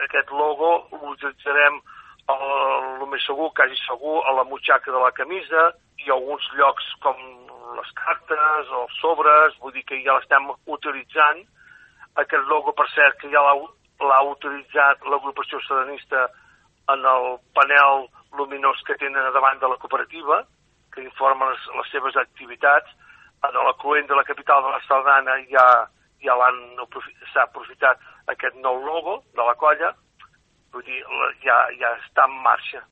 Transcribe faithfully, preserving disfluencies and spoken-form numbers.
aquest logo l'utilitzarem el més segur, quasi segur, a la butxaca de la camisa i a alguns llocs com les cartes o els sobres, vull dir que ja l'estem utilitzant. Aquest logo, per cert, que ja l'ha utilitzat l'agrupació sardanista en el panel luminós que tenen davant de la cooperativa, que informa les, les seves activitats. En el cluent de la capital de la Sardana ja, ja s'ha aprofitat aquest nou logo de la colla, vull dir, ja, ja està en marxa.